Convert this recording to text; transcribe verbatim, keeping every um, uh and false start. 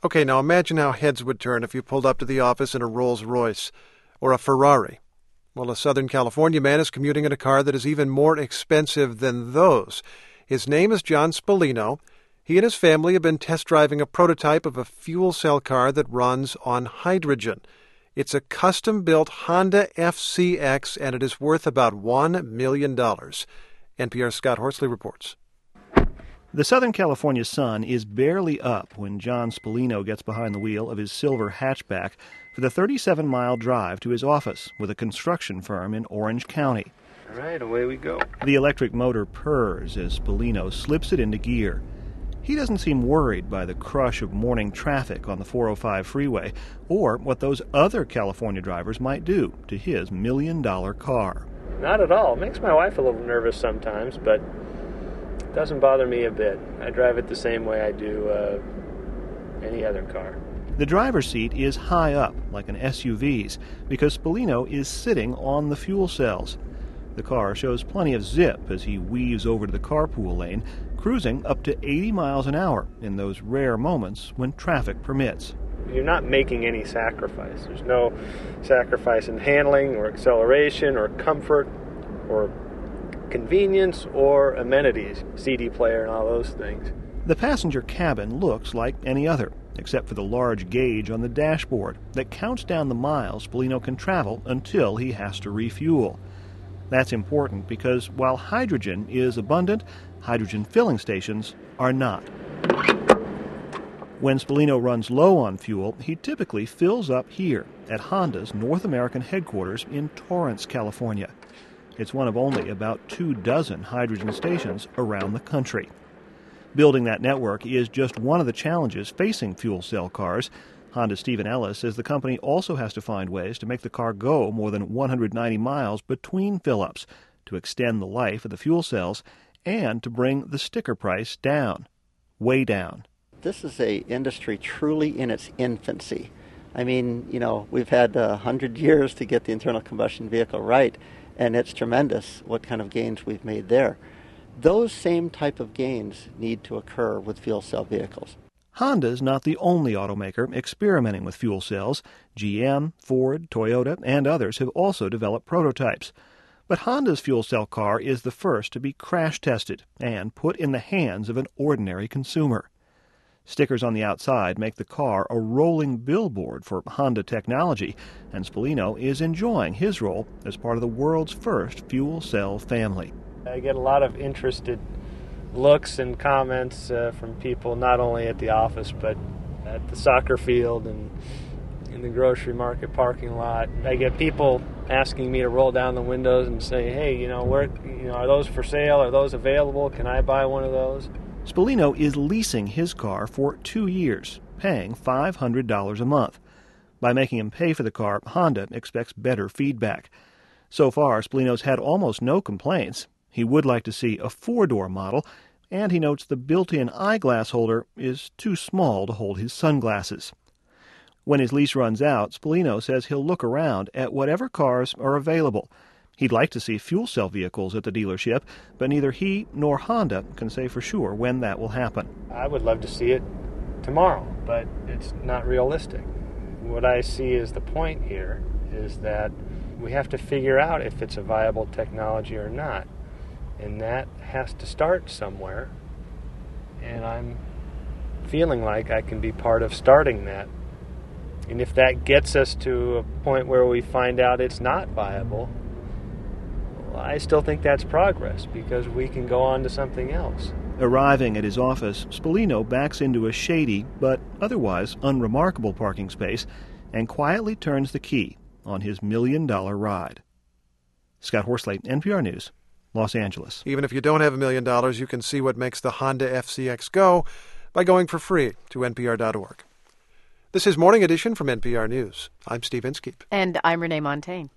Okay, now imagine how heads would turn if you pulled up to the office in a Rolls-Royce or a Ferrari. Well, a Southern California man is commuting in a car that is even more expensive than those. His name is John Spallino. He and his family have been test driving a prototype of a fuel cell car that runs on hydrogen. It's a custom-built Honda F C X, and it is worth about one million dollars. N P R's Scott Horsley reports. The Southern California sun is barely up when John Spallino gets behind the wheel of his silver hatchback for the thirty-seven mile drive to his office with a construction firm in Orange County. All right, away we go. The electric motor purrs as Spallino slips it into gear. He doesn't seem worried by the crush of morning traffic on the four oh five freeway or what those other California drivers might do to his million-dollar car. Not at all. It makes my wife a little nervous sometimes, but it doesn't bother me a bit. I drive it the same way I do uh, any other car. The driver's seat is high up, like an S U V's, because Spallino is sitting on the fuel cells. The car shows plenty of zip as he weaves over to the carpool lane, cruising up to eighty miles an hour in those rare moments when traffic permits. You're not making any sacrifice. There's no sacrifice in handling or acceleration or comfort or convenience or amenities, C D player and all those things. The passenger cabin looks like any other, except for the large gauge on the dashboard that counts down the miles Spallino can travel until he has to refuel. That's important because while hydrogen is abundant, hydrogen filling stations are not. When Spallino runs low on fuel, he typically fills up here at Honda's North American headquarters in Torrance, California. It's one of only about two dozen hydrogen stations around the country. Building that network is just one of the challenges facing fuel cell cars. Honda's Stephen Ellis says the company also has to find ways to make the car go more than one hundred ninety miles between fill-ups, to extend the life of the fuel cells, and to bring the sticker price down, way down. This is a industry truly in its infancy. I mean, you know, we've had a uh, hundred years to get the internal combustion vehicle right, and it's tremendous what kind of gains we've made there. Those same type of gains need to occur with fuel cell vehicles. Honda's not the only automaker experimenting with fuel cells. G M, Ford, Toyota, and others have also developed prototypes. But Honda's fuel cell car is the first to be crash-tested and put in the hands of an ordinary consumer. Stickers on the outside make the car a rolling billboard for Honda technology, and Spallino is enjoying his role as part of the world's first fuel cell family. I get a lot of interested looks and comments uh, from people not only at the office but at the soccer field and in the grocery market parking lot. I get people asking me to roll down the windows and say, hey, you know, where, you know, are those for sale? Are those available? Can I buy one of those? Spallino is leasing his car for two years, paying five hundred dollars a month. By making him pay for the car, Honda expects better feedback. So far, Spallino's had almost no complaints. He would like to see a four-door model, and he notes the built-in eyeglass holder is too small to hold his sunglasses. When his lease runs out, Spallino says he'll look around at whatever cars are available. He'd like to see fuel cell vehicles at the dealership, but neither he nor Honda can say for sure when that will happen. I would love to see it tomorrow, but it's not realistic. What I see as the point here is that we have to figure out if it's a viable technology or not. And that has to start somewhere. And I'm feeling like I can be part of starting that. And if that gets us to a point where we find out it's not viable, well, I still think that's progress because we can go on to something else. Arriving at his office, Spallino backs into a shady but otherwise unremarkable parking space and quietly turns the key on his million-dollar ride. Scott Horsley, N P R News, Los Angeles. Even if you don't have a million dollars, you can see what makes the Honda F C X go by going for free to N P R dot org. This is Morning Edition from N P R News. I'm Steve Inskeep. And I'm Renee Montagne.